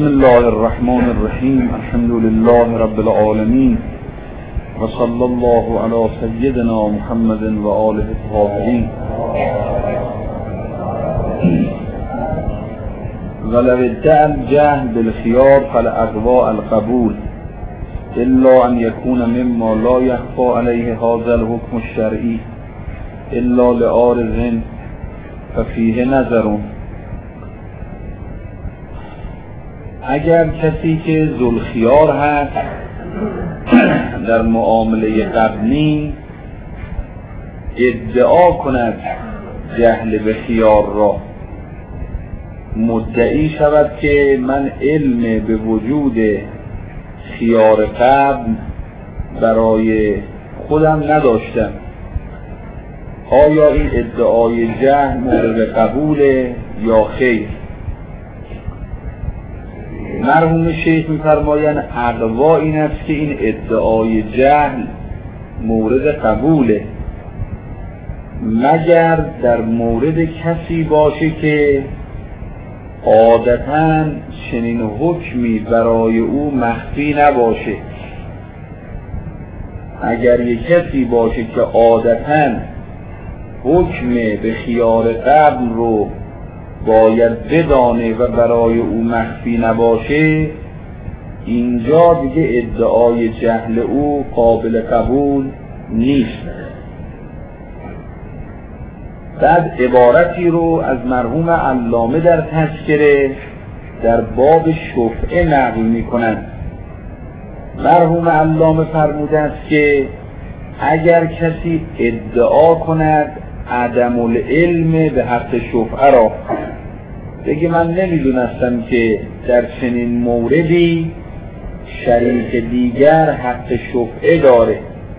بسم الله الرحمن الرحیم. الحمد لله رب العالمین و صلی الله علی سیدنا محمد و آله الطاهرین. ولو ادعى الجهل بالخيار فالاقوى القبول الا ان يكون مما لا يخفى عليه هذا الحكم الشرعي الا لعارض ففيه نظر. اگر کسی که ذوالخیار هست در معامله قبلی ادعا کند جهل به خیار را، مدعی شود که من علم به وجود خیار قبل برای خودم نداشتم، آیا این ادعای جهل مورد قبوله یا خیر؟ مرحوم شیخ می‌فرمایند اقوا این است که این ادعای جهل مورد قبوله، مگر در مورد کسی باشه که عادتاً چنین حکمی برای او مخفی نباشه. اگر یک کسی باشه که عادتاً حکم به خیار قبل رو باید بدانه و برای او مخفی نباشه، اینجا دیگه ادعای جهل او قابل قبول نیست. بعد عبارتی رو از مرحوم علامه در تذکره در باب شفعه نقل می‌کنند. مرحوم علامه فرموده است که اگر کسی ادعا کند عدم العلم به حق شفعه را، بگه من نمیدونستم که در چنین موردی شریک دیگر حق شفعه داره،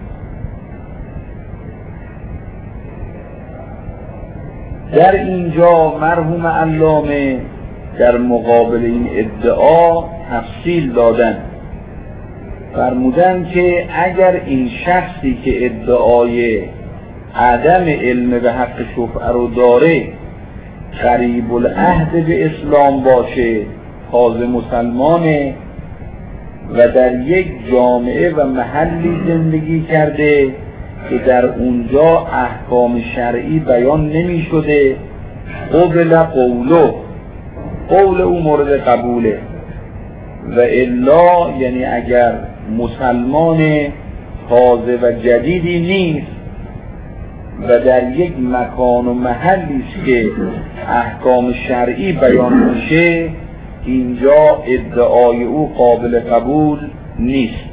در اینجا مرحوم علامه در مقابل این ادعا تفصیل دادن، فرمودن که اگر این شخصی که ادعای عدم علم به حق شفعه رو داره قریب العهد به اسلام باشه، تازه مسلمانه و در یک جامعه و محلی زندگی کرده که در اونجا احکام شرعی بیان نمی شده، قبل قوله، قول او مورد قبوله، و الا یعنی اگر مسلمان تازه و جدیدی نیست و در یک مکان و محلی است که احکام شرعی بیان میشه، اینجا ادعای او قابل قبول نیست.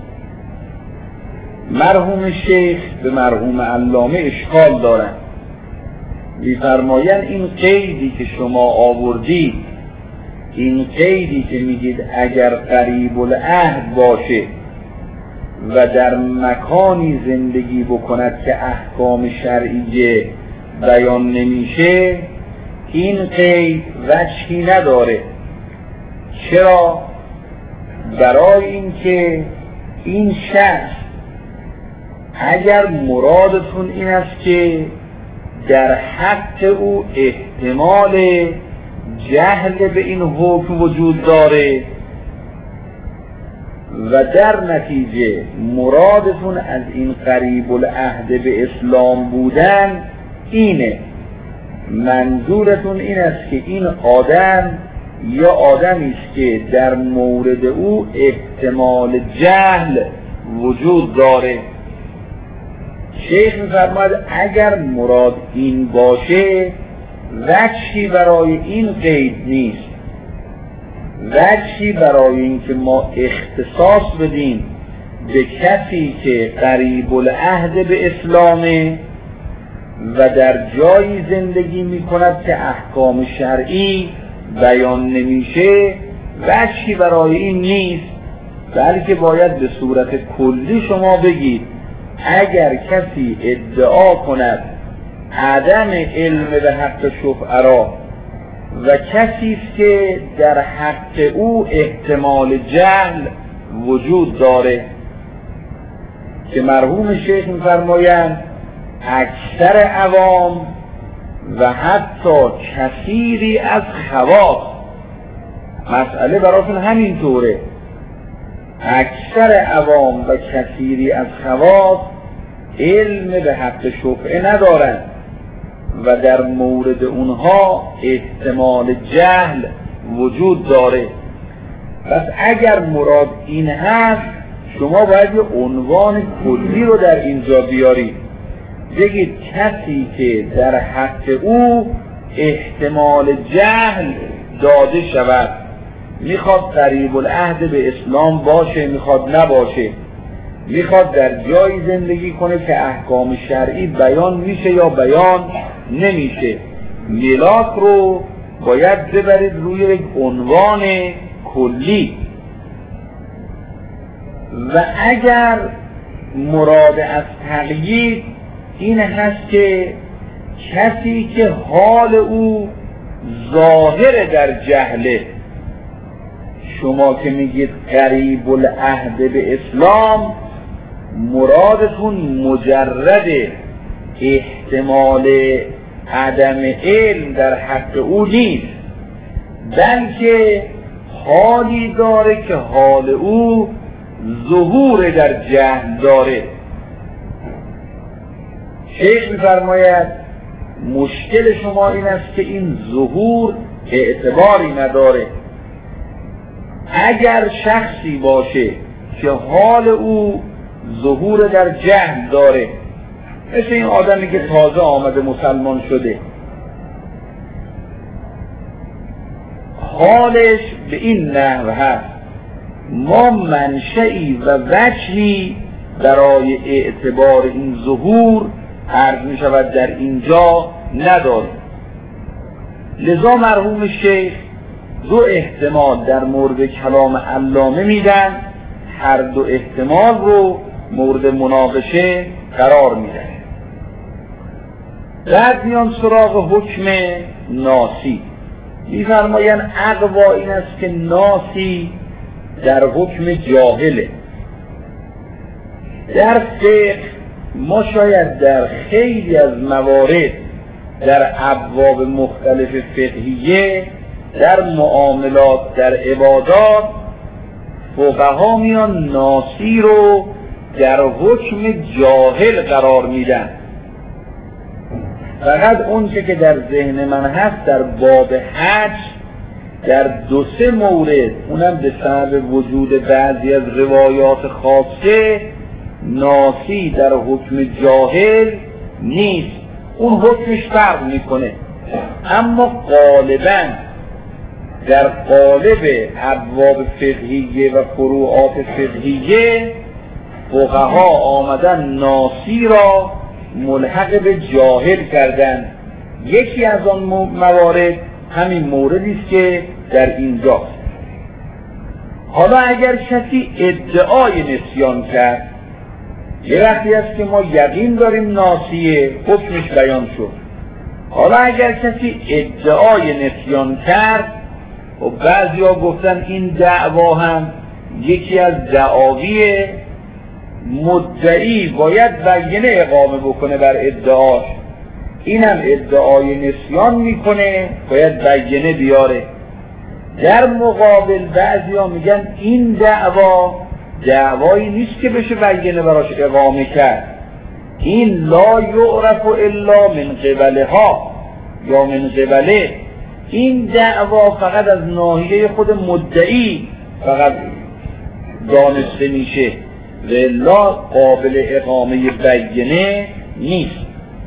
مرحوم شیخ به مرحوم علامه اشکال دارند، می‌فرمایند این قیدی که شما آوردید، این قیدی که میگید اگر قریب العهد باشه و در مکانی زندگی بکند که احکام شرعیه بیان نمیشه، این قید وجهی نداره. چرا؟ برای اینکه این شخص اگر مرادتون این است که در حق او احتمال جهل به این حکم وجود داره و در نتیجه مرادتون از این قریب العهد به اسلام بودن اینه، منظورتون این است که این آدم یا آدمی است که در مورد او احتمال جهل وجود داره. شیخ می‌فرماید اگر مراد این باشه وجهی برای این قید نیست، وجهی برای اینکه ما اختصاص بدیم به کسی که قریب العهد به اسلامه و در جایی زندگی میکند که احکام شرعی بیان نمیشه، وجهی برای این نیست، بلکه باید به صورت کلی شما بگید اگر کسی ادعا کند عدم علم به حق شفعه را و کسی است که در حق او احتمال جهل وجود داره، که مرحوم شیخ می‌فرمایند اکثر عوام و حتی کثیری از خواص مسئله براشون همین طوره. اکثر عوام و کثیری از خواص علم به حق شفعه ندارن و در مورد اونها احتمال جهل وجود داره. پس اگر مراد این هست شما باید یه عنوان کلی رو در اینجا بیارید، بگید کسی که در حق او احتمال جهل داده شود، میخواد قریب العهد به اسلام باشه میخواد نباشه، میخواد در جایی زندگی کنه که احکام شرعی بیان میشه یا بیان نمیشه، ملاک رو باید ببرید روی یک عنوان کلی. و اگر مراد از تقیید این هست که کسی که حال او ظاهر در جهله، شما که میگید قریب العهد به اسلام مرادتون مجرد احتمال عدم علم در حق او نیست، بلکه حالی داره که حال او ظهور در جهل داره. شیخ می‌فرماید مشکل شما این است که این ظهور اعتباری نداره. اگر شخصی باشه که حال او ظهور در جهل داره، مثل این آدمی که تازه آمده مسلمان شده، حالش به این نحو هست، ما منشئی و وجهی برای اعتبار این ظهور عرض می شود در اینجا نداریم. لذا مرحوم شیخ دو احتمال در مورد کلام علامه میدن، هر دو احتمال رو مورد مناقشه قرار میدن. بعد میان سراغ حکم ناسی. میفرمایند اقوا این است که ناسی در حکم جاهله. در فقه ما شاید در خیلی از موارد در ابواب مختلف فقهیه، در معاملات، در عبادات، فقها میان ناسی رو در حکم جاهل قرار میدن. فقط اونچه که در ذهن من هست در باب حج در دو سه مورد، اونم به سبب وجود بعضی از روایات خاصه، ناسی در حکم جاهل نیست، اون حکمش فرق میکنه. اما غالباً در قالب ابواب فقهیه و فروعات فقهیه فقها آمدن ناسی را ملحق به جاهل کردن. یکی از آن موارد همین موردی است که در اینجاست. حالا اگر کسی ادعای نسیان کرد، یه وقتی است که ما یقین داریم ناسیه، حکمش بیان شد. حالا اگر کسی ادعای نسیان کرد، و بعضی ها گفتن این دعوا هم یکی از دعاوی مدعی باید بینه اقامه بکنه بر ادعاش، این هم ادعای نسیان میکنه باید بینه بیاره. در مقابل بعضی ها میگن این دعوایی نیست که بشه بینه براش اقامه کرد، این لا یعرف الا من قبلها یا من قبله، این دعوا فقط از ناحیه خود مدعی فقط دانسته میشه و الا قابل اقامه بینه نیست.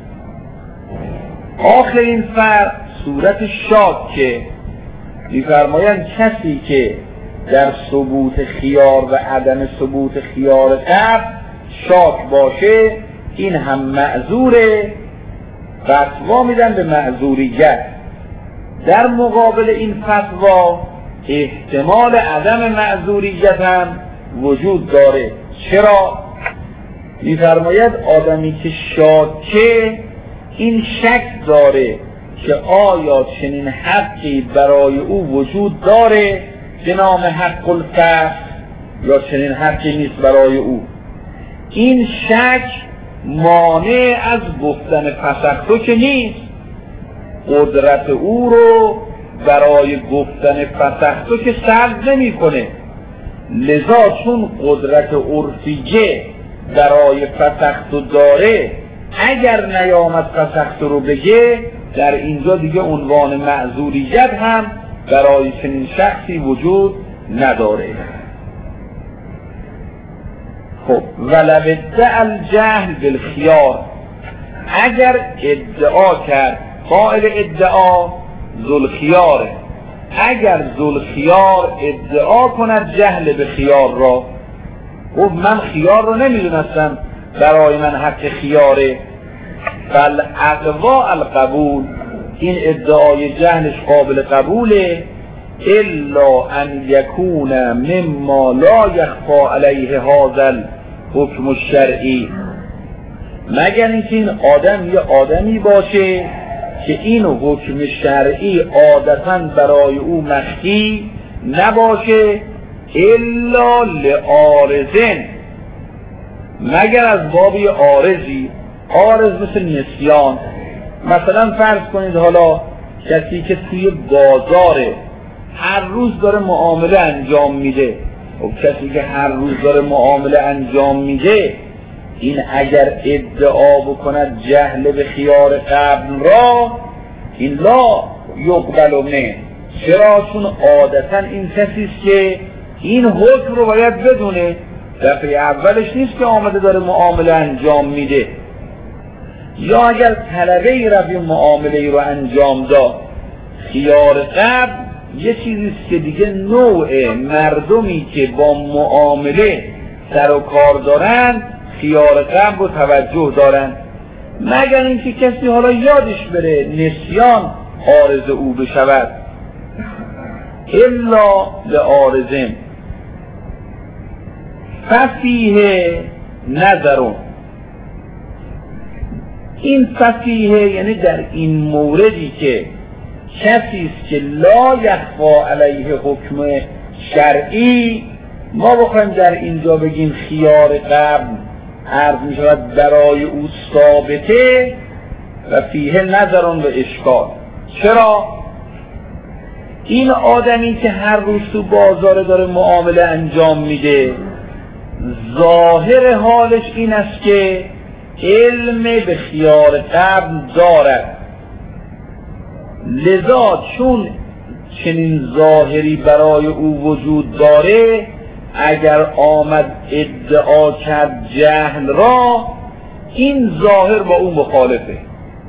آخرین فرق صورت شاکه. می‌فرمایند کسی که در ثبوت خیار و عدم ثبوت خیار قبل شاک باشه، این هم معذوره، فتوا میدن به معذوریت. در مقابل این فتوا احتمال عدم معذوریت هم وجود داره. چرا؟ می‌فرماید آدمی که شاکه این شک داره که آیا چنین حقی برای او وجود داره به نام حق الفسخ یا چنین حقی نیست برای او. این شک مانع از گفتن فسخ تو که نیست، قدرت او رو برای گفتن فسختو که سلب نمی کنه. لذا چون قدرت عرفیه برای فسختو داره، اگر نیامد فسختو رو بگه، در اینجا دیگه عنوان معذوریت هم برای چنین شخصی وجود نداره. خب ولو ادعا الجهل بالخیار، اگر ادعا کرد، قائل ادعا ذوالخیاره، اگر ذوالخیار ادعا کند جهل به خیار را، گفت من خیار رو نمیدونستم، برای من حق خیاره، بل اقوا القبول، این ادعای جهلش قابل قبوله، الا ان یکون مما لا یخفی علیه هذا الحکم الشرعی، مگر اینکه این آدم یه آدمی باشه که این حکم شرعی عادتاً برای او مخفی نباشه، الا لعارضن، مگر از بابی عارضی. عارض مثل نسیان. مثلا فرض کنید حالا کسی که توی بازاره هر روز داره معامله انجام میده، و کسی که هر روز داره معامله انجام میده، این اگر ادعا بکند جهل به خیار قبل را، این لا یقبل منه. چرا؟ چون عادتا این کسیست که این حکم رو باید بدونه، دفعه اولش نیست که آمده داره معامله انجام میده. یا اگر طلبه ای رفت معامله ای رو انجام داد، خیار قبل یه چیزیست که دیگه نوع مردمی که با معامله سر و کار دارن خیار قبل رو توجه دارن، مگر اینکه کسی حالا یادش بره نسیان عارض او بشود. الا لعارضن ففیه نظرون، این ففیه یعنی در این موردی که کسی است که لا یخفی علیه حکم شرعی، ما بخوایم در اینجا بگیم خیار قبل عرض می شود برای او ثابته، و فیه نظرون و اشکال. چرا؟ این آدمی که هر روز تو بازار داره معامله انجام میده، ظاهر حالش این است که علم به خیار قبل دارد، لذا چون چنین ظاهری برای او وجود داره، اگر آمد ادعا کرد جهل را، این ظاهر با او مخالفه.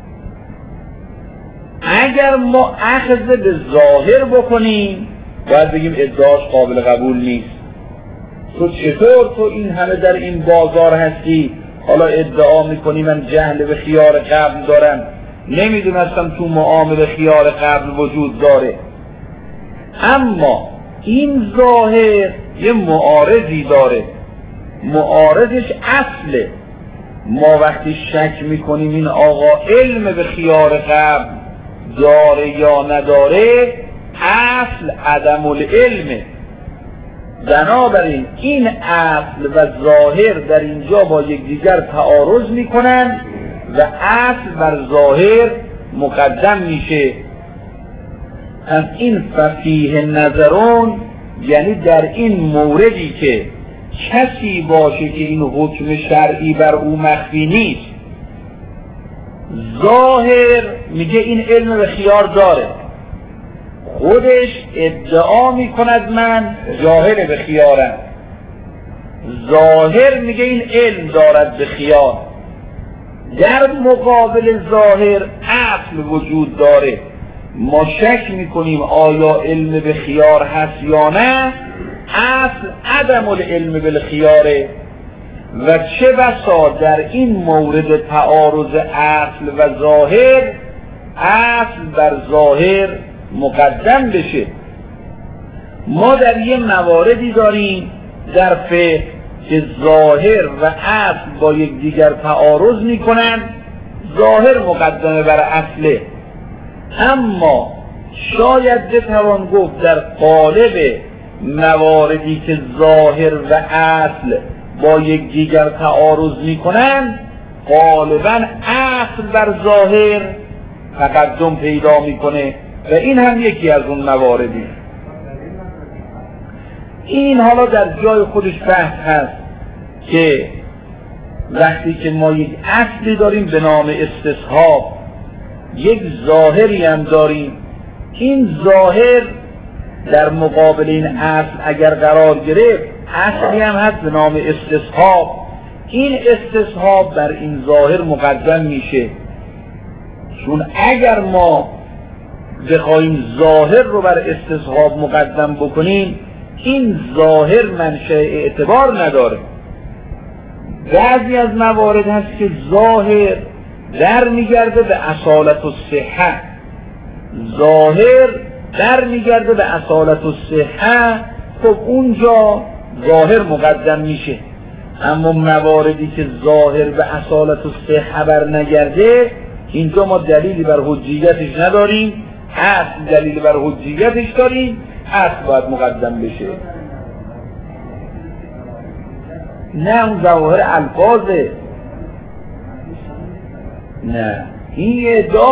اگر ما اخذ به ظاهر بکنیم، باید بگیم ادعاش قابل قبول نیست. تو چطور تو این همه در این بازار هستی، حالا ادعا میکنی من جهل به خیار قبل دارم، نمیدونستم تو معامله خیار قبل وجود داره. اما این ظاهر یه معارضی داره، معارضش اصله. ما وقتی شک میکنیم این آقا علم به خیار قبل داره یا نداره، اصل عدم العلمه. بنابراین این اصل و ظاهر در اینجا با یکدیگر تعارض میکنن و اصل بر ظاهر مقدم میشه. از این ففیه نظرون یعنی در این موردی که کسی باشه که این حکم شرعی بر او مخفی نیست، ظاهر میگه این علم به خیار داره، خودش ادعا میکند من جاهل به خیارم، ظاهر میگه این علم دارد به خیار. در مقابل ظاهر اصل وجود داره، ما شک میکنیم آیا علم به خیار هست یا نه، اصل عدم العلم بالخیاره. و چه بسا در این مورد تعارض اصل و ظاهر، اصل بر ظاهر مقدم بشه. ما در یه مواردی داریم در فقه که ظاهر و اصل با یک دیگر تعارض میکنن، ظاهر مقدمه بر اصله. اما شاید بتوان گفت در قالب مواردی که ظاهر و اصل با یک دیگر تعارض میکنن، غالبا اصل بر ظاهر تقدم پیدا میکنه و این هم یکی از اون مواردی. این حالا در جای خودش بحث هست که وقتی که ما یک اصلی داریم به نام استصحاب، یک ظاهری هم داریم، این ظاهر در مقابل این اصل اگر قرار گرفت اصلی هم هست به نام استصحاب، این استصحاب بر این ظاهر مقدم میشه. چون اگر ما بخوایم ظاهر رو بر استصحاب مقدم بکنیم این ظاهر منشأ اعتبار نداره. بعضی از موارد هست که ظاهر در میگرده به اصالت الصحه، ظاهر در میگرده به اصالت الصحه، خب اونجا ظاهر مقدم میشه. اما مواردی که ظاهر به اصالت الصحه بر نگرده اینجا ما دلیلی بر حجیتش نداریم، اصل دلیل بر حجیتش داریم، اصل باید مقدم بشه. نه اون ظواهر الفاظه، نه این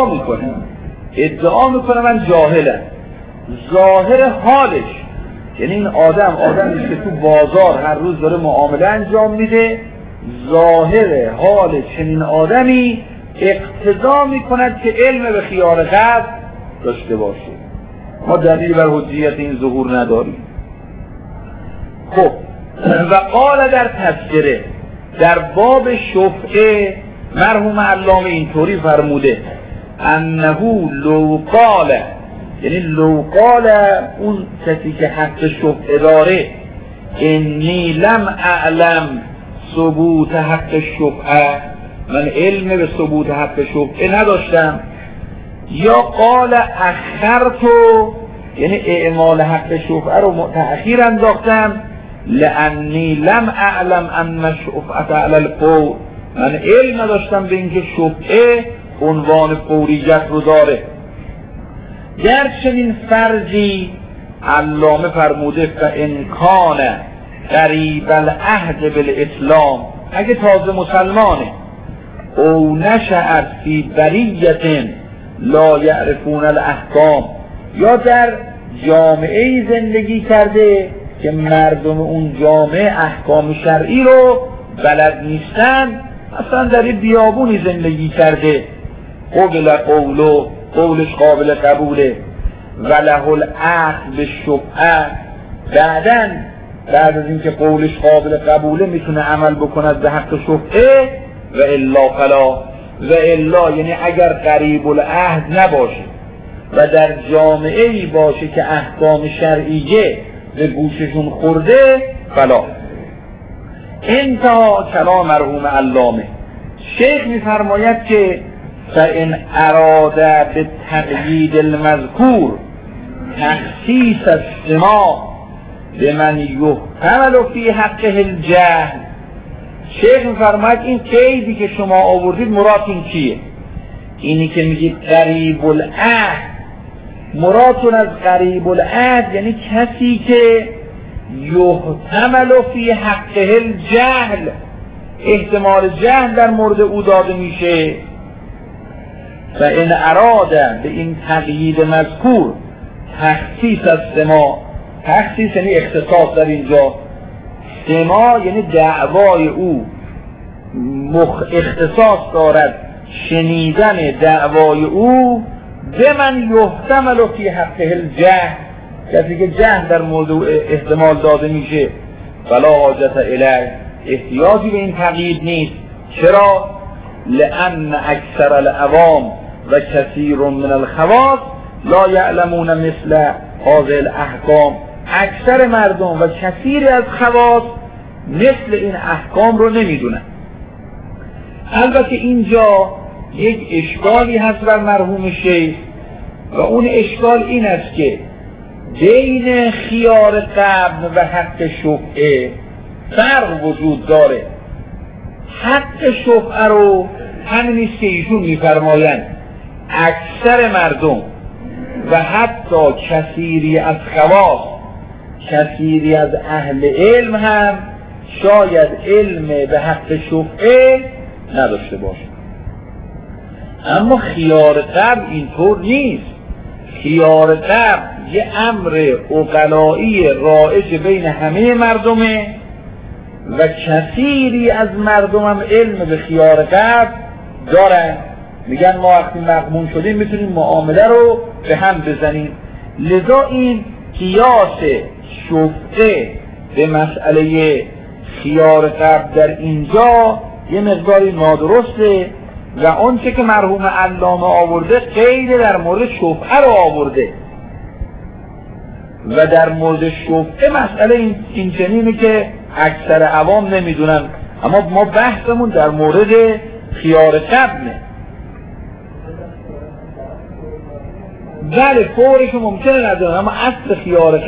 ادعا میکنه من جاهلم. ظاهر حالش یعنی این آدمی که تو بازار هر روز داره معامله انجام میده، ظاهر حال چنین آدمی اقتضا میکند که علم به خیال غیب داشته باشه. ما دلیل بر حجیت این ظهور نداریم. خب و قال در تذکره در باب شفعه مرحوم علامه اینطوری فرموده انه لو قال، یعنی لو قال اون کسی که حق شفعه داره انی لم اعلم ثبوت حق شفعه، من علم به ثبوت حق شفعه نداشتم، یا قال اخرتو یعنی اعمال حق شفعه رو تأخیر انداختم، لانی لم اعلم ان شفعه علی الفور، من علم نداشتم به اینکه شفعه عنوان فوریت رو داره. در چنین فرضی علامه فرموده فانکان قریب العهد بالاسلام، اگه تازه مسلمانه، او نشأت فی بریة لا یعرفون الاحکام، یا در جامعه زندگی کرده که مردم اون جامعه احکام شرعی رو بلد نیستن، اصلا در یه بیابونی زندگی کرده، قبل قولش قابل قبوله، وله الاخذ بالشفعه، بعد از اینکه قولش قابل قبوله میتونه عمل بکند به حق شفعه، و الا فلا، و الا یعنی اگر قریب العهد نباشه و در جامعه‌ای باشه که احکام شرعیه به گوششون خورده، فلا. انتها کلام مرحوم علامه. شیخ میفرماید که فإن اراد به تقیید المذکور تخصیص السماع بمن یحتمل فی حقه الجهل، شیخ میفرماید این قیدی که شما آوردید مراد این چیه؟ اینی که میگید قریب العهد، مرادتون از قریب العهد یعنی کسی که یحتمل فی حقه الجهل، احتمال جهل در مورد او داده میشه. و این اراده به این تقیید مذکور تخصیص از سما، تخصیص یعنی اختصاص در اینجا، سما یعنی دعوای او اختصاص دارد شنیدن دعوای او، به من یحتمل فی حقه الجهل، کسی که جهل در مورد او احتمال داده میشه، فلا حاجت الیه، احتیاجی به این تقیید نیست. چرا؟ لأن اکثر العوام و کثیر من الخواص لا یعلمون مثل هذه الاحکام، اکثر مردم و کثیر از خواص مثل این احکام رو نمیدونن. البته اینجا یک اشکالی هست بر مرحوم شیخ، و اون اشکال این است که بین خیار قبل و حق شفعه فرق وجود داره. حق شفعه رو همینیست که ایشون میفرمایند اکثر مردم و حتی کثیری از خواص، کثیری از اهل علم هم شاید علم به حق شفعه نداشته باشه. اما خیار قبل اینطور نیست. خیار قبل یه امر عقلایی رایج بین همه مردمه و کثیری از مردم هم علم به خیار قبل دارن، میگن ما وقتی مغمون شدیم میتونیم معامله رو به هم بزنیم. لذا این قیاس شفعه به مسئله خیار قبل در اینجا یه مقداری نادرسته و اون چه که مرحوم علامه آورده قید در مورد شفعه رو آورده و در مورد شفعه مسئله این چنینه که اکثر عوام نمیدونن، اما ما بحثمون در مورد خیار قبله. بله فورش ممکنه ندارن، اما اصل خیار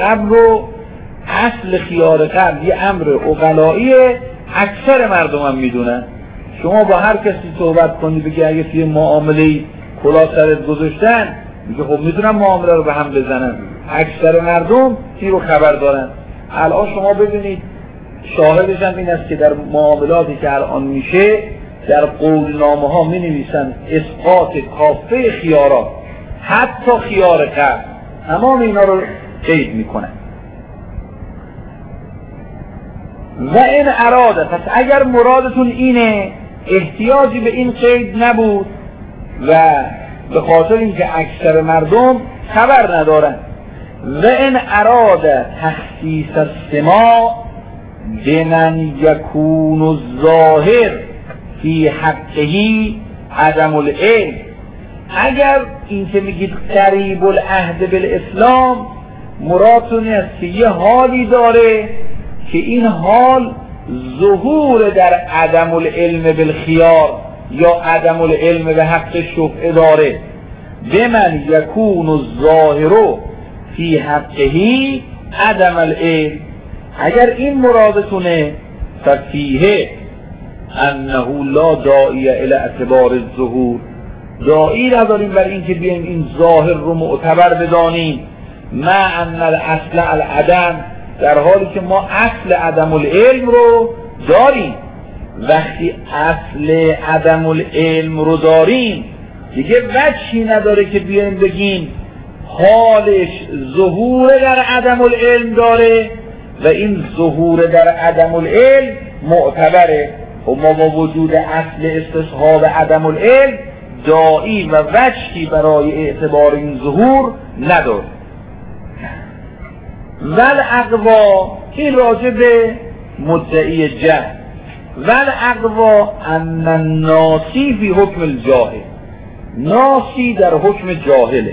قبل یه امر عقلاییه، اکثر مردم هم میدونن. شما با هر کسی صحبت کنی بگی اگه توی معامله کلاه سرت گذاشتن میگه خب میتونم معامله رو به هم بزنن، اکثر مردم این رو خبر دارن. الان شما ببینید شاهدش هم این است که در معاملاتی که الان میشه در قولنامه ها می نویسن اسقاط کافه خیارات، حتی خیار قبل، تمام اینا رو قید میکنن. و این اراده، پس اگر مرادتون اینه احتیاجی به این قید نبود و به خاطر اینکه اکثر مردم خبر ندارن. و این اراده تخصیص السماع بمن یکون الظاهر فی حقه عدم العلم، اگر این که میگید قریب العهد بالاسلام مرادتون است که یه حالی داره که این حال ظهور در عدم العلم بالخیار یا عدم العلم به حق شفعه داره، بمن یکون الظاهر فی حقه عدم العلم، اگر این مرادتونه ففیه انه لا داعی الی اعتبار الظهور، داعی نداریم برای اینکه بیایم این ظاهر رو معتبر بدانیم، مع ان الاصل العدم، در حالی که ما اصل عدم العلم رو داریم. وقتی اصل عدم العلم رو داریم دیگه وجهی نداره که بیایم بگیم حالش ظهور در عدم العلم داره و این ظهور در عدم العلم معتبره، و ما با وجود اصل استصحاب عدم العلم داعی و وجهی برای اعتبار این ظهور نداره. والاقوا، این راجع به مدعی جهل، والاقوا ان الناسی فی حکم الجاهل، ناسی در حکم جاهله،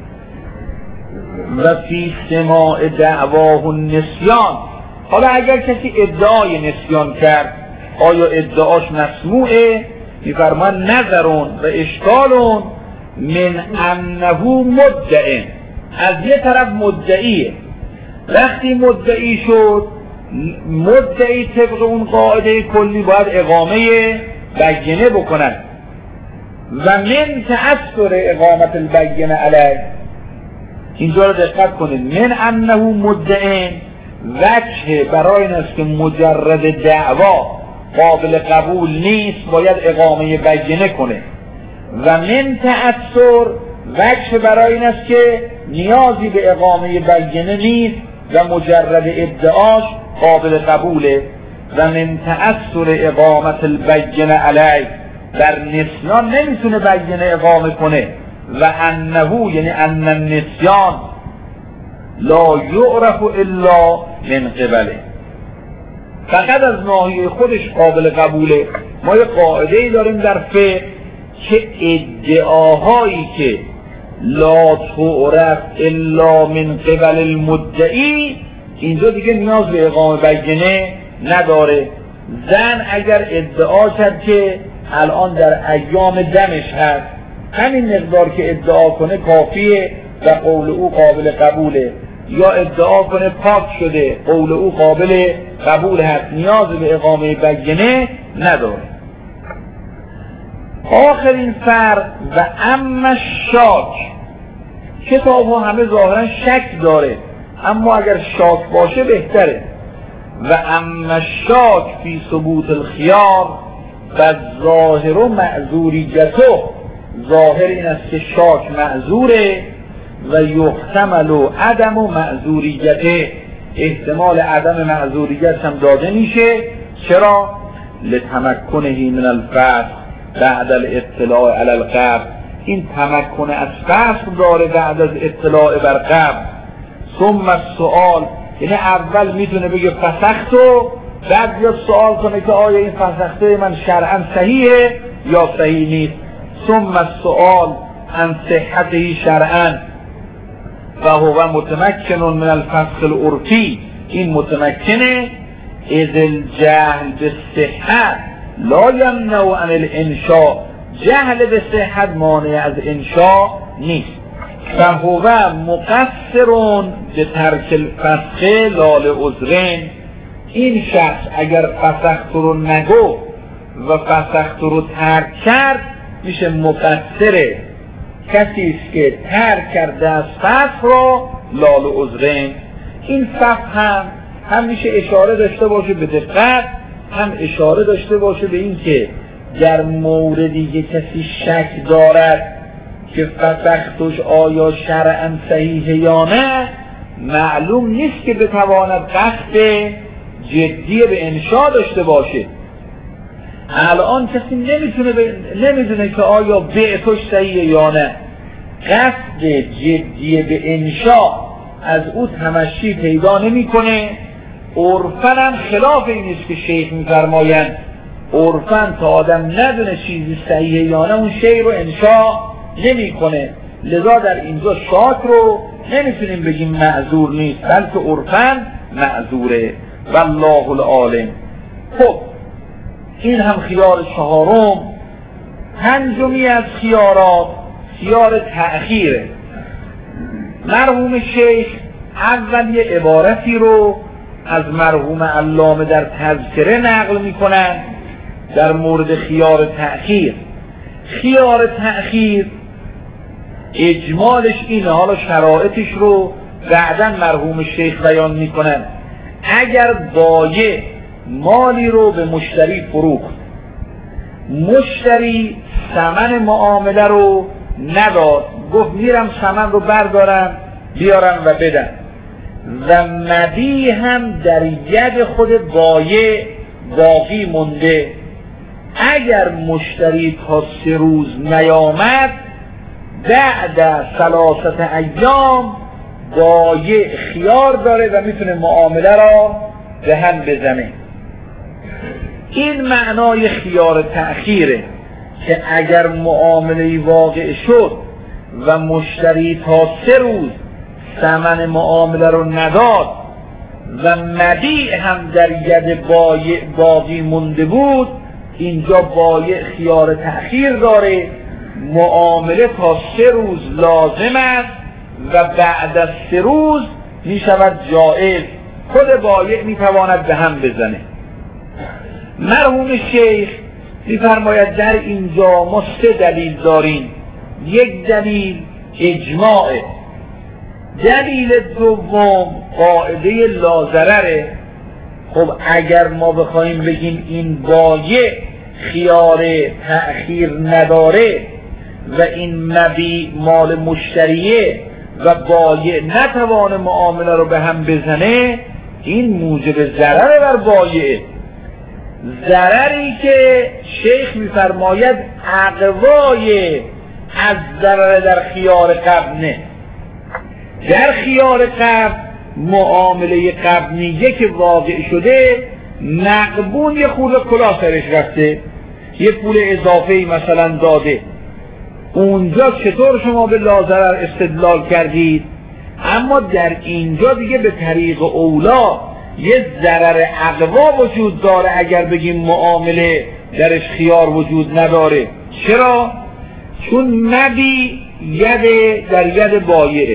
و فی سماع دعواه النسیان. حالا اگر کسی ادعای نسیان کرد آیا ادعاش مسموعه؟ میفرمان نظرون و اشکالون من انه مدعی، از یه طرف مدعیه، وقتی مدعی شد مدعی طبق اون قاعده کلی باید اقامه بینه بکنن و من تأثر اقامت البینه علیه. اینجا رو دقت کنید، من انه مدعی وجه برای این است که مجرد دعوا قابل قبول نیست، باید اقامه بینه کنه، و من تأثر وجه برای این است که نیازی به اقامه بینه نیست و مجرد ادعاش قابل قبوله. و من تأثر اقامت البینه علیه، در نسیان نمیتونه بینه اقامه کنه، و انه یعنی ان النسیان لا یعرف الا من قبله، فقط از ناحیه خودش قابل قبوله. ما یه قاعده‌ای داریم در فقه که ادعاهایی که لا تعرف الا من قبل المدعی اینجا دیگه نیاز به اقامه بینه نداره. زن اگر ادعا کرد که الان در ایام دمش هست، همین مقدار که ادعا کنه کافیه و قول او قابل قبوله، یا ادعا کنه پاک شده قول او قابل قبول هست، نیاز به اقامه بینه نداره. آخرین فرق و اما شاک، کتاب ها همه ظاهرا شک داره اما اگر شاک باشه بهتره. و اما شاک فی ثبوت الخیار و ظاهر و معذوریته، ظاهر این است که شاک معذوره و یحتمل عدم معذوریته، احتمال عدم معذوریت هم داده میشه. چرا؟ لتمکنه من الفسق بعد الاطلاع علی القبض، این تمکن از فسق داره بعد از اطلاع بر قبض. ثم السؤال، یعنی اول میتونه بگه فسختو، بعد بیاد سوال کنه که آیا این فسخته من شرعا صحیحه یا صحیح نیست. ثم السؤال عن صحته شرعا و هو متمکن من الفسخ العرفی، این متمکنه. اذ الجهل بالصحت لا یمنع عن الانشاء، جهل به صحت مانع از انشاء نیست. فهو مقصر به ترک الفسخ لا لعذرین، این شخص اگر فسخت رو نگو و فسخت رو ترک کرد میشه مقصره، کسی است که ترک کرده از فسخ را لا لعذرین. این فسخ هم میشه اشاره داشته باشه به دقت، هم اشاره داشته باشه به این که در موردی که کسی شک دارد که فسختش آیا شرعا صحیحه یا نه، معلوم نیست که بتواند قصد جدی به انشاء داشته باشه. الان کسی نمیدونه که آیا بیعتش صحیحه یا نه، قصد جدی به انشاء از او تمشی پیدا نمیکنه. عرفن هم خلاف این است که شیخ میفرمایند عرفن تا آدم ندونه چیزی صحیحه یا نه اون شیء رو انشاء نمیکنه. لذا در اینجا شاک رو نمیتونیم بگیم معذور نیست، بلکه عرفن معذوره. والله العالم. خب این هم خیار چهارم. پنجمی از خیارات خیار تأخیره. مرحوم شیخ اول یه عبارتی رو از مرحوم علامه در تذکره نقل میکنن در مورد خیار تأخیر. خیار تأخیر اجمالش اینه، حالا شرایطش رو بعداً مرحوم شیخ بیان میکنن. اگر بایع مالی رو به مشتری فروخت، مشتری ثمن معامله رو نداد، گفت میرم ثمن رو بردارم بیارم و بدم، و مبیع هم در ید خود بایع باقی مونده، اگر مشتری تا 3 روز نیامد، بعد 3 ایام بایع خیار داره و میتونه معامله را به هم بزنه. این معنای خیار تأخیره که اگر معامله واقع شد و مشتری تا 3 روز ثمن معامله رو نداد و مبیع هم در ید بایع باقی مونده بود، اینجا بایع خیار تأخیر داره. معامله تا 3 روز لازم است و بعد از 3 روز می شود جائز، خود بایع می تواند به هم بزنه. مرحوم شیخ می فرماید در اینجا ما 3 دلیل داریم. یک دلیل اجماعه، دلیل دوم قاعده لازرره. خب اگر ما بخوایم بگیم این بایع خیار تأخیر نداره و این مبیع مال مشتریه و بایع نتوانه معامله رو به هم بزنه، این موجب ضرر بر بایع، ضرری که شیخ میفرماید اقوای از ضرر در خیار قبله. در خیار قبل معامله قبلیه که واقع شده، نقبون یه خورده کلاه سرش رفته، یه پول اضافه‌ای مثلا داده، اونجا چطور شما به لازرر استدلال کردید؟ اما در اینجا دیگه به طریق اولا یه ضرر اقوا وجود داره اگر بگیم معامله درش خیار وجود نداره. چرا؟ چون مبیع در ید بایعه.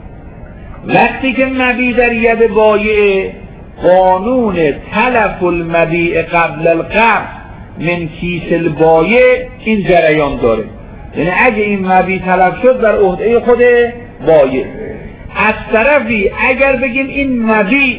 وقتی که مبیع در ید بایعه، قانون تلف المبیع قبل القبض من کیس البایع این جریان داره. یعنی اگه این مبیع تلف شد در عهده خود بایع. از طرفی اگر بگیم این مبیع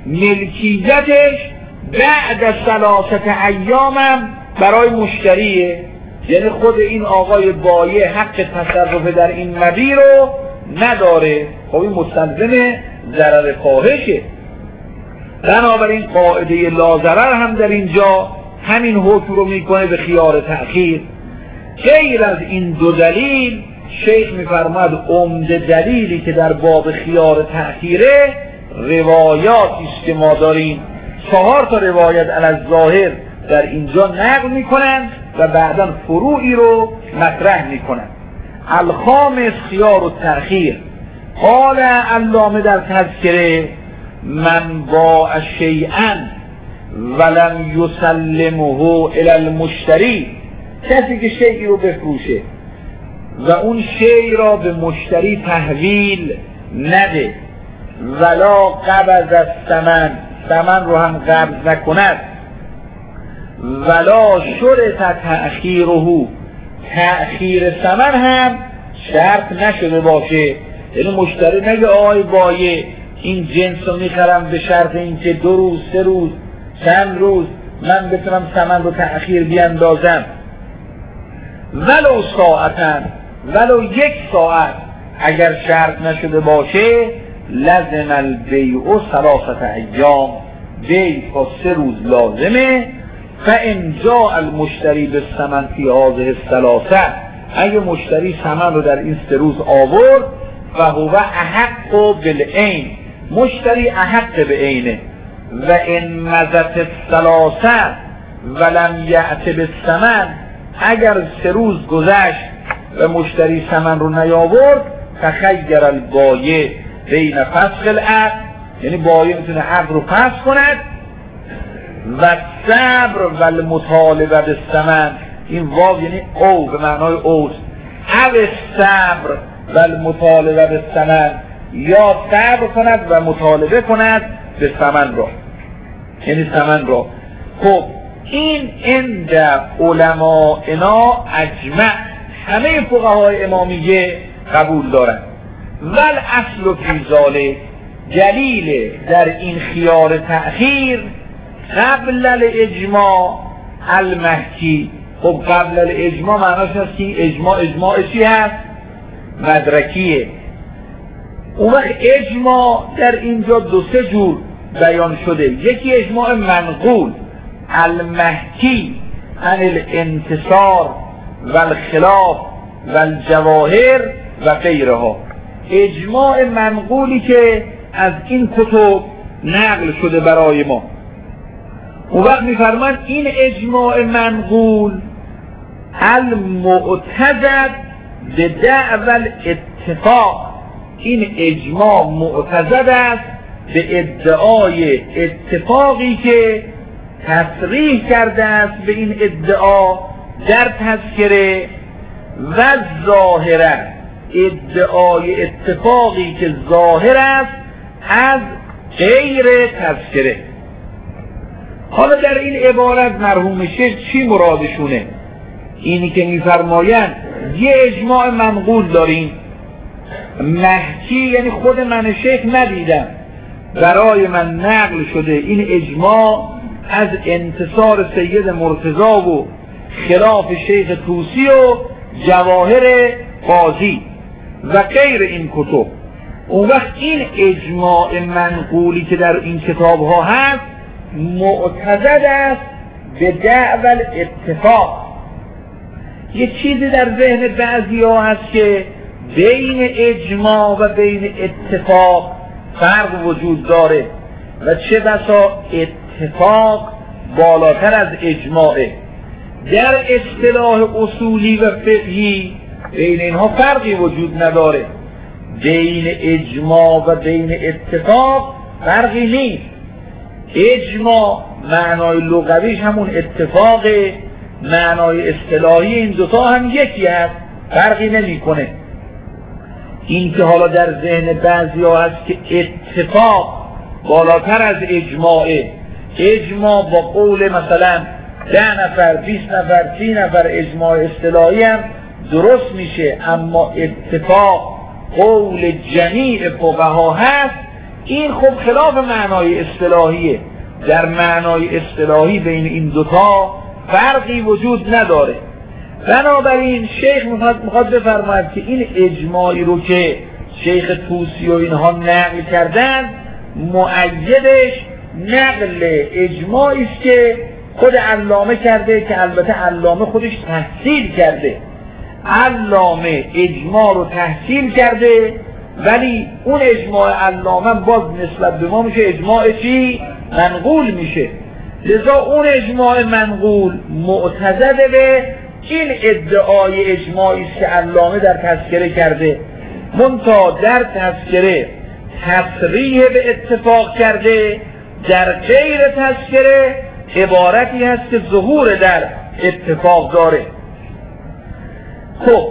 ملکیتش بعد از 3 ایامم برای مشتریه، یعنی خود این آقای بایع حق تصرف در این مبیع رو نداره. خب این مستلزم ضرر فاحشه. بنابراین قاعده لا-ضرر هم در اینجا همین حکم رو میکنه به خیار تأخیر. غیر از این دو دلیل شیخ میفرماید عمده دلیلی که در باب خیار تأخیره روایاتی است که ما داریم. 4 تا روایت علی الظاهر در اینجا نقل میکنن و بعدا فروعی رو مطرح میکنن. الخامس خیار التأخیر. قال علامه در تذکره من باع شیئا ولم یسلمه الی المشتری، کسی که شیئی رو بفروشه و اون شیء را به مشتری تحویل نده، ولا قبض الثمن، ثمن رو هم قبض نکند، ولا شرط تأخیره، تأخیر ثمن هم شرط نشده باشه. یعنی مشتری نگه آی بایه این جنس رو میخرم به شرط اینکه 2 روز 3 روز چند روز من بتونم ثمن رو تأخیر بیاندازم، ولو ساعتن، ولو 1 ساعت اگر شرط نشده باشه، لازم البیع 3 ایام، بیع تا 3 روز لازمه. فان جاء المشتری بالثمن فی هذه الثلاثه، اگه مشتری ثمن رو در این 3 روز آورد، فهو احق بالعین، مشتری احق به عینه. و ان مضت الثلاثه ولم یأت بالثمن، اگر 3 روز گذشت و مشتری ثمن رو نیاورد، تخیر البایع بین فسخ العقد، یعنی بایع میتونه عقد رو فسخ کند، و صبر و المطالبه بالثمن، این واو یعنی او به معنای اوست، او صبر و المطالبه بالثمن، یا صبر کند و مطالبه کند به ثمن را، یعنی ثمن را. خب این عند علمائنا اجمع، همه فقهای امامیه قبول دارن. ول اصل فی ذلک، دلیل در این خیار تأخیر قبل الاجماع المحکی. خب قبل الاجماع معناش هست که اجماع چی هست؟ مدرکیه. اون وقت اجماع در اینجا 2-3 جور بیان شده. یکی اجماع منقول المحکی عن الانتصار و الخلاف و الجواهر و غیرها، اجماع منقولی که از این کتب نقل شده برای ما. اون وقت میفرمان این اجماع منقول المعتضد به دعوی الاتفاق، این اجماع معتضد است به ادعای اتفاقی که تصریح کرده است به این ادعا در تذکره، و ظاهره، ادعای اتفاقی که ظاهر است از غیر تذکره. حالا در این عبارت مرحوم شیخ چی مرادشونه؟ اینی که میفرمایند یه اجماع منقول داریم محکی، یعنی خود من شیخ ندیدم، برای من نقل شده این اجماع از انتصار سید مرتضی و خلاف شیخ طوسی و جواهر قاضی و غیر این کتب. اون وقت این اجماع منقولی که در این کتاب ها هست معتضد است به دعوی الاتفاق. یه چیزی در ذهن بعضی ها هست که بین اجماع و بین اتفاق فرق وجود داره و چه بسا اتفاق بالاتر از اجماعه. در اصطلاح اصولی و فقهی بین اینها فرقی وجود نداره، بین اجماع و بین اتفاق فرقی نیست. اجماع معنای لغویش همون اتفاق، معنای اصطلاحی این دوتا هم یکی هست، فرقی نمیکنه. این که حالا در ذهن بعضی ها هست که اتفاق بالاتر از اجماعه، اجماع با قول مثلا 10 نفر 20 نفر 30 نفر اجماع اصطلاحی هم درست میشه، اما اتفاق قول جمیع فقها هست، این خب خلاف معنای اصطلاحیه. در معنای اصطلاحی بین این دوتا فرقی وجود نداره. بنابراین شیخ میخواد بفرماید که این اجماعی رو که شیخ طوسی و اینها نقل کردن مؤیدش نقل اجماعی است که خود علامه کرده، که البته علامه خودش تحصیل کرده، علامه اجماع رو تحصیل کرده، ولی اون اجماع علامه باز نسبت به ما میشه اجماع چی؟ منقول میشه. لذا اون اجماع منقول معتضد به این ادعای اجماعی است که علامه در تذکره کرده، منتها در تذکره تصریح به اتفاق کرده، در غیر تذکره عبارتی هست که ظهور در اتفاق داره. خب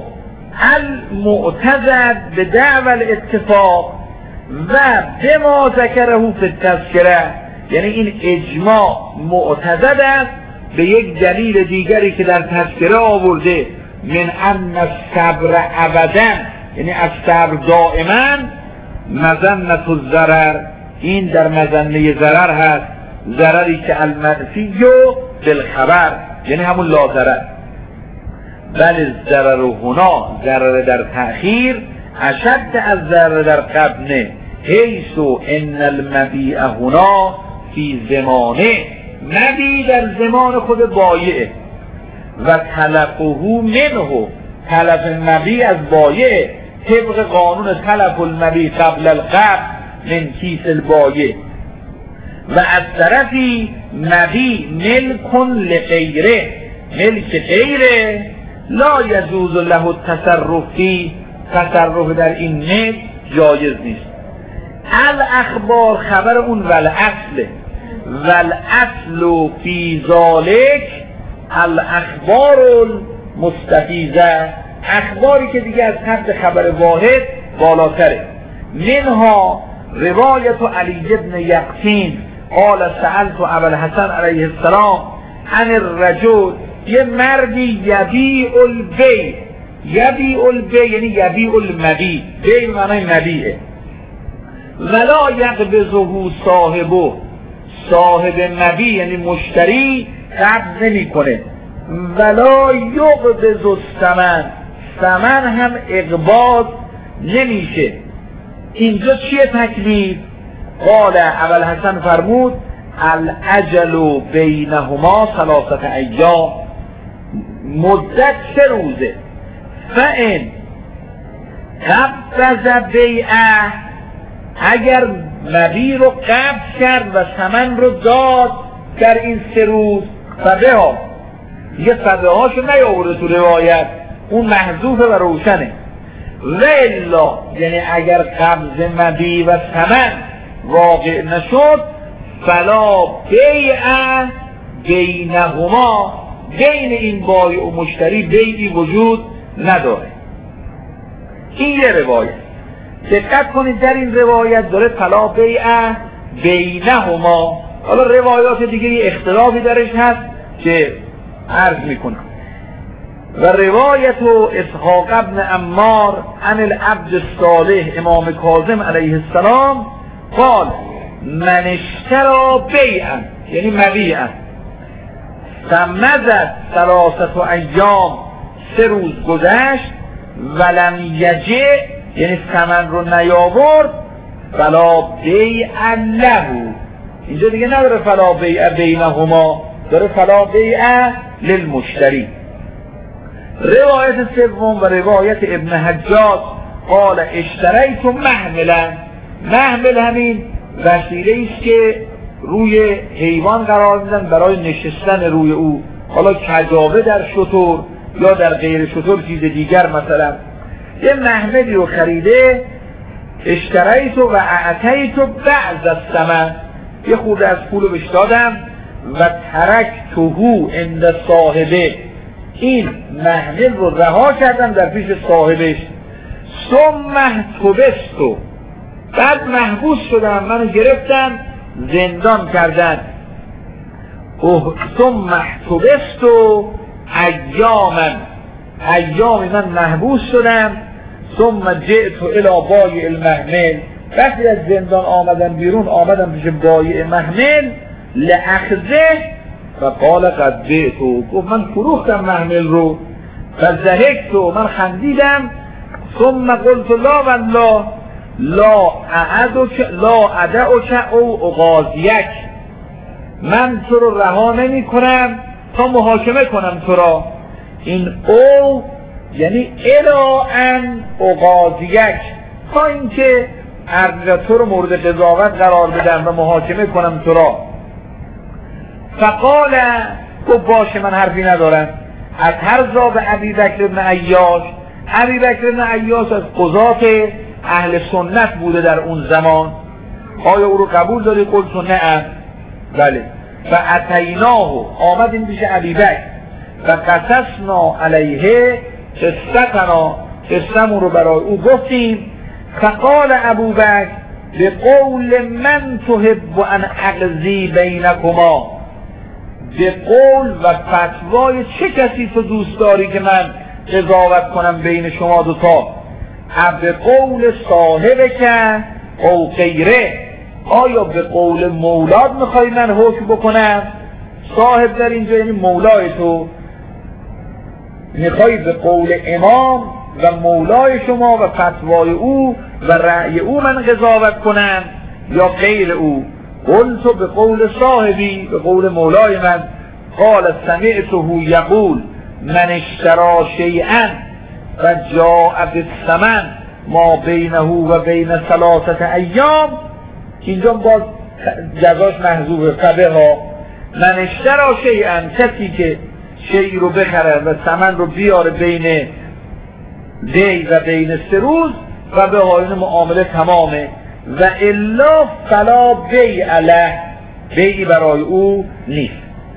المعتضد به دعوی اتفاق و به ما ذکره فی التذکره، یعنی این اجماع معتضد است به یک دلیل دیگری که در تذکره آورده، من ان الصبر ابدا، یعنی از صبر دائما، مظنة الضرر، این در مظنه ضرر هست، ضرری که المنفی بالخبر، یعنی همون لا ضرر. بل ضرر هنا، ضرر در تأخیر اشد از ضرر در قبل، حیث ان المبیع هنا فی زمانه، مبیع در زمان خود بایعه، و تلفه منه، تلف مبیع از بایع طبق قانون تلف المبیع قبل القبض من کیس البایع، و از طرفی مبیع ملک لغیره، ملک غیره لا یجوز له التصرف فی، تصرف در این ملک جایز نیست. الاخبار خبر اون والاصل، والاصل فی ذالک الاخبار المستفیضه، اخباری که دیگه از حد خبر واحد بالاتره. منها روایت علی بن یقطین قال سألت ابا الحسن علیه السلام عن الرجل، یه مردی یبیع البیع، یبیع البیع یعنی یبیع المبیع، بیع معنی مبیعه، ولا یقبضه صاحبه، صاحب مبیع یعنی مشتری قبض نمی کنه، ولا یقبض الثمن، ثمن هم اقباض نمیشه. اینجا چیه تکلیف؟ قال ابوالحسن فرمود الاجل بینهما 3 ایام، مدت 3 روزه. فان قبض بیعه، اگر مبیع رو قبض کرد و ثمن رو داد در این 3 روز، فبها، دیگه فبهاشو نیاورده تو روایت، اون محذوفه و روشنه. و الا، یعنی اگر قبض مبیع و ثمن واقع نشد، فلا بیع بینهما، بین این بایع و مشتری بیعی وجود نداره. این یه روایت. دقت کنید در این روایت داره فلا بیع بینهما. حالا روایات دیگه یه اختلافی درش هست که عرض میکنم. و روایت اسحاق ابن عمار عن العبد الصالح امام کاظم علیه السلام قال من اشترى بیعا، یعنی مبیعا، فمضت 3 ایام، 3 روز گذشت، ولم یجع، یعنی ثمن رو نیاورد، فلا بیع له، اینجا دیگه نداره فلا بیع بینهما، داره فلا بیع للمشتری. روایت سوم و روایت ابن حجاج قال اشتریت محملا، محمل همین وسیله است که روی حیوان قرار میدن برای نشستن روی او، حالا کجاوه در شتر یا در غیر شتر چیز دیگر، مثلا یه محملی رو خریده، اشتریت و اعطیت بعض الثمن، یه خورده از پولو بهش دادم، و ترکته عند صاحبه، این محمل رو رها کردم در پیش صاحبش، ثم احتبست، بعد محبوس شدم، منو گرفتن زندان کردن، ثم احتبست ایامی من محبوس شدم، ثم جئت الى بایع المحمل، وقتی از زندان آمدم بیرون، آمدم پیش بایع محمل، لأخذه، فقال قد بعتو، گفت من فروختم محمل رو، فضحکت، من خندیدم، ثم قلت لا والله لا اعدعک او اغازیک، من تو رو رها نمی کنم تا محاکمه کنم تو را. این او یعنی الا ان اغازیک، تا اینکه تو رو مورد قضاوت قرار بدم و محاکمه کنم تو را. فقال گفت باشه من حرفی ندارم. از هر جا به ابی بکر بن عیاش، ابی بکر بن عیاش از قضات اهل سنت بوده در اون زمان. آیا او رو قبول داری؟ قلت نعم، بله. و اتیناه، آمدیم پیش ابی بکر و قصصنا علیه قصتنا، قصه‌مون رو برای او گفتیم. فقال ابو بکر به قول من تحب ان اقضی بینکما، به قول و فتوای چه کسی تو دوست داری که من قضاوت کنم بین شما دوتا؟ به قول صاحبک او غیره، آیا به قول مولاد میخوای من حکم بکنم؟ صاحب در اینجا یعنی مولای تو، میخوای به قول امام و مولای شما و فتوای او و رأی او من قضاوت کنم یا غیر او؟ قلت به قول صاحبی، به قول مولای من. قال سمعته یقول من اشترى شیئا و جاء بالثمن ما بینه و بین 3 ایام، اینجا باز جزاش محذوبه. فبه ها من اشترى شیئا، کسی که شیئی رو بخره و ثمن رو بیاره بین دی و بین 3 روز و به این معامله تمامه. و الا فلا بیع له، بیعی برای او نیست.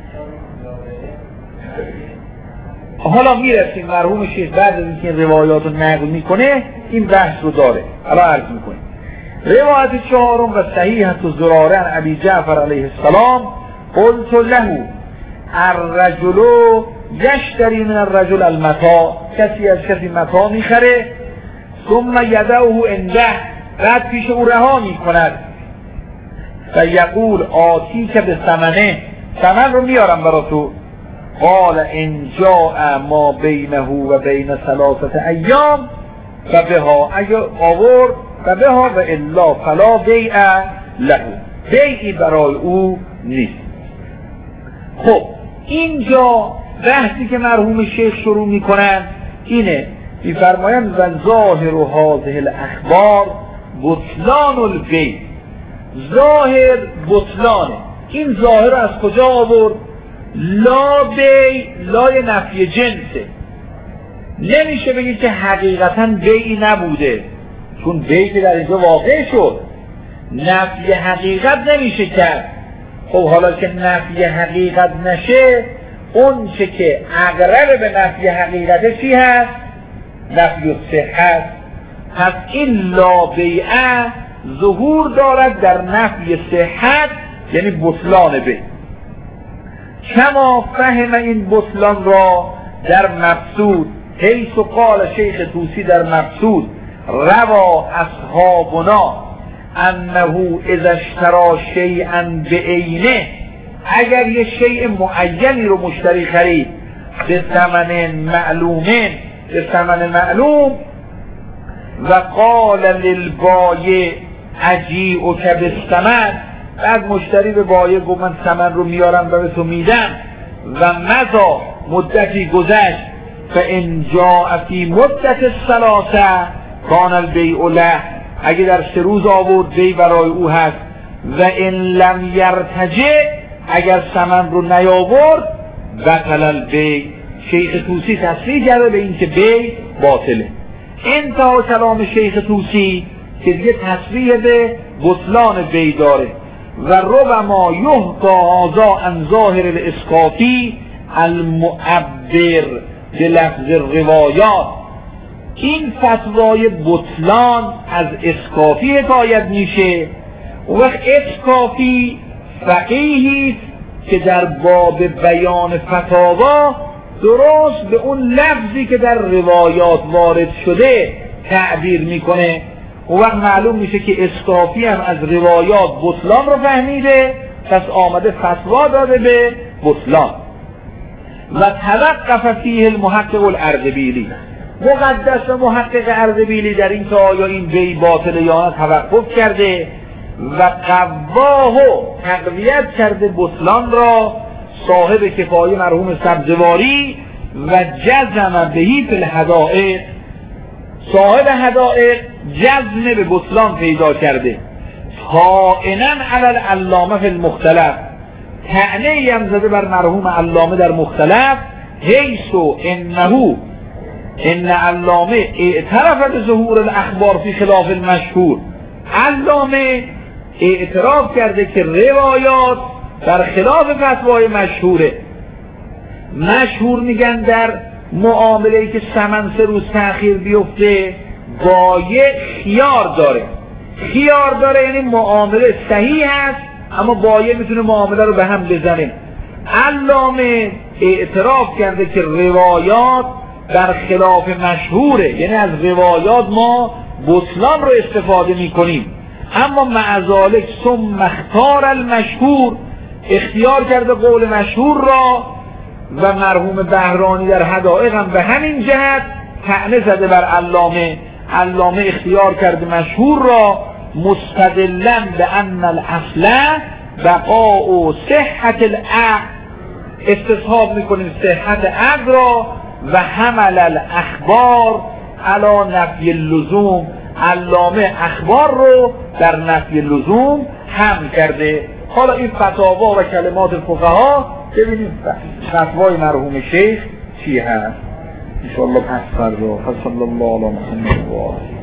حالا میرسیم مرحوم شیخ بعد از اینکه روایات رو نقل میکنه این بحث رو داره. حالا عرض میکنیم روایت 4 و صحیحة الزراره عن ابی جعفر علیه السلام قلت له الرجل یشتری من الرجل المتاع، کسی از کسی متاع میخره ثم یدعه عنده، بعد پیش او رها میکند و یقول آتی که به ثمنه، ثمن رو میارم برا تو. قال ان جاء ما بینه و بین 3 ایام و بها، اگر آورد و بها و الا فلا بیع له، بیعی برای او نیست. خب اینجا بحثی که مرحوم شیخ شروع میکنن اینه، میفرمایند و ظاهر هذه الاخبار بطلان البیع، ظاهر بطلانه. این ظاهر از کجا آورد؟ لا بیع، لای نفی جنسه، نمیشه بگی که حقیقتا بیعی نبوده، چون بیعی در اینجا واقع شد، نفی حقیقت نمیشه کرد. خب حالا که نفی حقیقت نشه، اون چه که اقرب به نفی حقیقت چی هست؟ نفی صحت. پس این لا بیعه ظهور دارد در نفی صحت، یعنی بطلان بیع. کما فهم این بطلان را در مقصود، حیث قال شیخ طوسی در مقصود روا اصحابنا انه اذا اشترى شیئا بعینه، اگر یه شیء معینی رو مشتری خرید به ثمن معلومه، به ثمن معلوم، و قال للبایع اجیئک بالثمن، بعد مشتری به بایع گفت من ثمن رو میارم و به تو میدم، و مضى مدتی گذشت فان جاء فی مدت 3 کان البیع له، اگه در 3 روز آورد بیع برای او هست. و ان لم یرتجع، اگر ثمن رو نیاورد بطل البیع. شیخ طوسی تصریح کرده به این که بیع باطله. انتها کلام شیخ طوسی که دیگه تصریح به بطلان بیع داره. و ربما یحکا هذا عن ظاهر الاسقاطی المعبر به لفظ روایات، این فتوای بطلان از اسکافی حکایت میشه. و وقت اسکافی فقیهی که در باب بیان فتاوا درست به اون لفظی که در روایات وارد شده تعبیر میکنه. و وقت معلوم میشه که اسکافی هم از روایات بطلان رو فهمیده، پس آمده فتوا داده به بطلان. و توقف فیه المحقق الاردبیلی، مقدس و محقق اردبیلی در این که آیا این وی باطل یا نه توقف کرده و قواه تقویت کرده بطلان را صاحب کفایه مرحوم سبزواری و جزم بهی فی الحدائق، صاحب حدائق جزم به بطلان پیدا کرده. طائنا علی العلامه فی المختلف، طعنه ای هم زده بر مرحوم علامه در مختلف، حیث ان علامه اعترف به ظهور الاخبار فی خلاف المشهور، علامه اعتراف کرده که روایات در خلاف فتوای مشهوره. مشهور میگن در معامله‌ای که ثمن 3 روز تأخیر بیفته بایع خیار داره، یعنی معامله صحیح هست اما بایع میتونه معامله رو به هم بزنه. علامه اعتراف کرده که روایات در خلاف مشهوره، یعنی از روایات ما بطلان رو استفاده میکنیم، اما مع ذالک ثم اختار المشهور، اختیار کرده قول مشهور را و مرحوم بهرانی در حدائق هم به همین جهت طعنه زده بر علامه. علامه اختیار کرده مشهور را مستدلا به ان الاصل بقاء صحت العقد، استصحاب میکنیم صحت عقد را و حمل الاخبار علی نفی اللزوم، علامه اخبار رو در نفی لزوم حمل کرده. حالا این فتاوا و کلمات فقها ببینید فتوای مرحوم شیخ چی هست. ان شاء الله پس فردا. صلی الله علی محمد و آله.